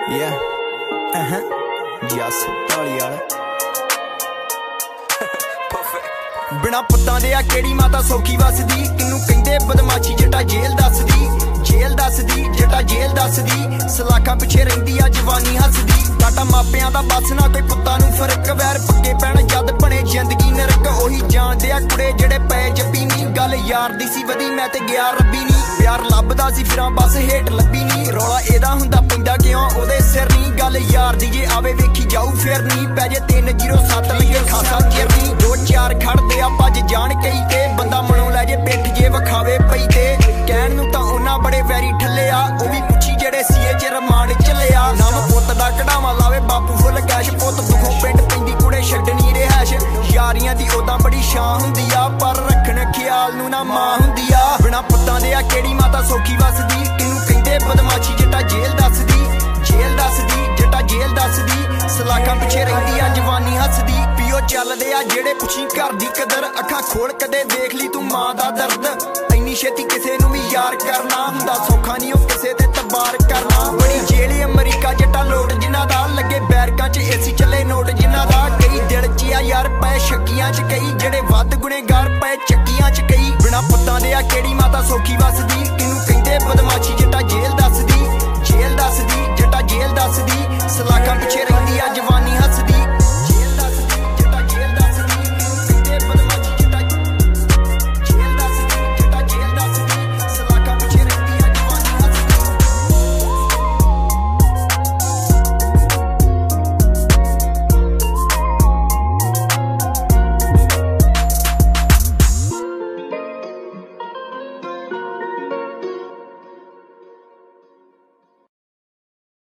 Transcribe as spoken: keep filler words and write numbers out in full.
Yeah, uh-huh, Jess Daliala. बिना पुत्तां दे आ केड़ी माता सौखी वसदी, किनू कहिंदे बदमाशी जटा जेल दसदी, जेल दसदी जटा जेल दसदी, सलाखां पिछे रहिंदी आ जवानी हसदी। साडा मापियां दा बस ना कोई पुत्तां नू फर्क, वैर पक्के पैण जद बने जिंदगी नरक। ओही जाणदे आ कुड़े जेड़े पै जप्पी नी, गल यार दी सी वधी मैं ते गया रब्बी नी। प्यार लभदा सी फिरां बस हेठ लब्बी नी, रौला एदा हुंदा पैंदा क्यों ओदे सिर नी। गल यार दी जे आवे वेखी जाऊ फिर नी, पै जे तीन जीरो सत्त लगे खासा चिर नी। दो चार खड़दे आ भज जाण कई ते, बंदा मनो लै जे पिठ जे वखावे पई ते। कहण नू तां उन्हां बड़े वैरी ठल्ले आ, ओ वी पुछी जेड़े सीए च रमांड चले आ। नाम पुत्त दा कढ़ावा लावे बापू फुल कैश, पुत्त दुखों पिंड पैंदी कुड़े छड्डनी रिहाइश। यारियां दी ओदां बड़ी शान हुंदी आ, पर रखण ख्याल नू ना मां हुंदी आ। बिना पुत्तां दे आ केड़ी माता सौखी वसदी, किनू कहिंदे बदमाशी जटा जेल दसदी, जेल दसदी जटा जेल दसदी, सलाखां पिछे रहिंदी आ जवानी हसदी। पियो चलदे आ जेड़े पुछी घर दी कदर, अखां खोल कदे देख ली तू मां दा दर्द। इन्नी छेती किसे नू भी यार करना हुंदा सौखा नी, ओ किसे ते तबार करना। बड़ी जेल अमरीका जटा लोट जिन्हां दा, लगे बैरकां च एसी चले नोट जिन्हां दा। कई दिल च आ यार पै शक्कियां च, कई जेड़े वध गुनेगार पै चक्कियां च कई। बिना पुत्तां दे आ केड़ी माता सौखी वसदी,